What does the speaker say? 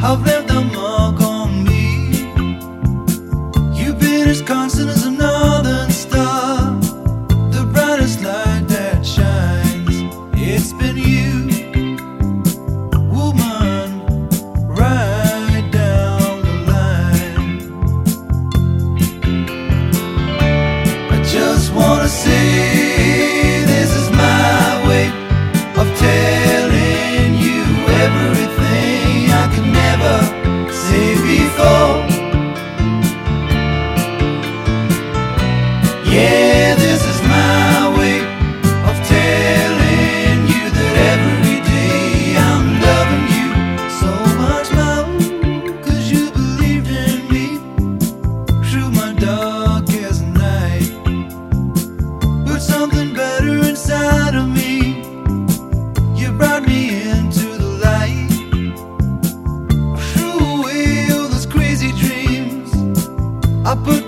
have left a mark on me. You've been as constant as a northern star, the brightest light that shines. It's been you, woman, right down the line. I just wanna say this is my way of telling you everything I could never say before. Yeah, this is my way of telling you that every day I'm loving you so much more, 'cause you believed in me through my darkest night. Put something better inside of me. You brought me into the light. Threw away all those crazy dreams. I put